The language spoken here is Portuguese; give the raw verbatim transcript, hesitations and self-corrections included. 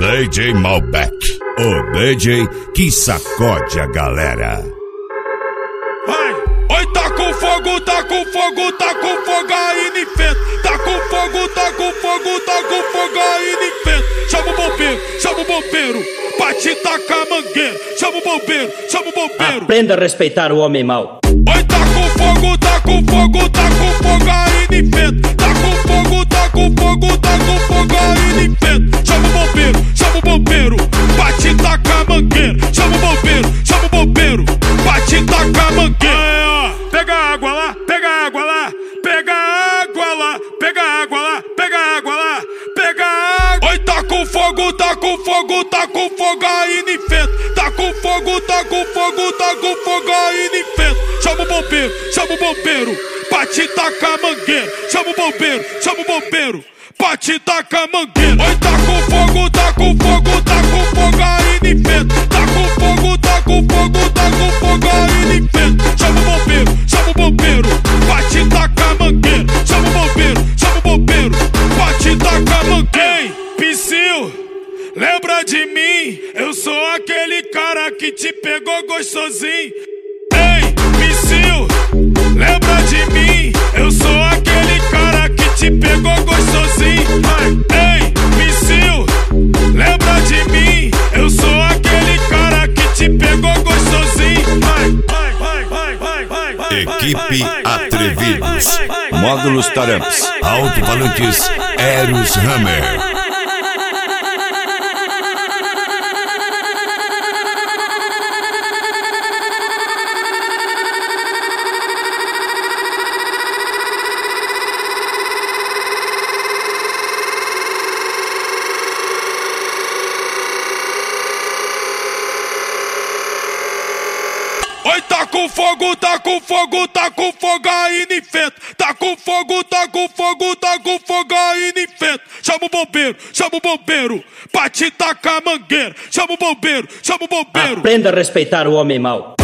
D J Malbec, o D J que sacode a galera. Vai! Oi, tá com fogo, tá com fogo, tá com fogo aí no inferno. Tá com fogo, tá com fogo, tá com fogo aí no inferno. Chama o bombeiro, chama o bombeiro, pra te tacar mangueira. Chama o bombeiro, chama o bombeiro. Aprenda a respeitar o homem mau. Oi, tá com fogo, tá com fogo, tá com fogo aí no inferno. Tá com fogo, tá com fogo, tá com fogo aí no inferno. Chama o bombeiro, chama o bombeiro, pra te tacar mangueira. Chama o bombeiro, chama o bombeiro, pra te tacar mangueira. Pega água lá, pega água lá, pega água lá, pega água lá, pega água lá, pega água. Oi, tá com fogo, tá com fogo, tá com fogo aí no inferno. Tá com fogo, tá com fogo, tá com fogo aí no inferno. Chama o bombeiro, chama o bombeiro, pra te tacar mangueira. Chama o bombeiro, chama o bombeiro, pra te tacar mangueira. Oi, tá com fogo, tá com fogo, tá com fogo aí no inferno. Tá com fogo, tá com fogo, tá com fogo aí no inferno. Chama o bombeiro, chama o bombeiro, pra te tacar mangueira. Chama o bombeiro, chama o bombeiro, pra te tacar mangueira. Ei, Psyu, lembra de mim? Eu sou aquele cara que te pegou gostosinho. Ei, Psyu, lembra de mim? Eu sou aquele cara que te pegou gostosinho. Ei, Psyu, lembra de mim? Eu sou aquele cara que te pegou gostosinho. Equipe Atrevidos, Módulos Taramps, Alto-Falantes, Eros Hammer. Oi, tá com fogo, tá com fogo, tá com fogo aí no inferno. Tá com fogo, tá com fogo, tá com fogo aí no inferno. Chama o bombeiro, chama o bombeiro, pra te tacar mangueira. Chama o bombeiro, chama o bombeiro. Aprenda a respeitar o homem mau.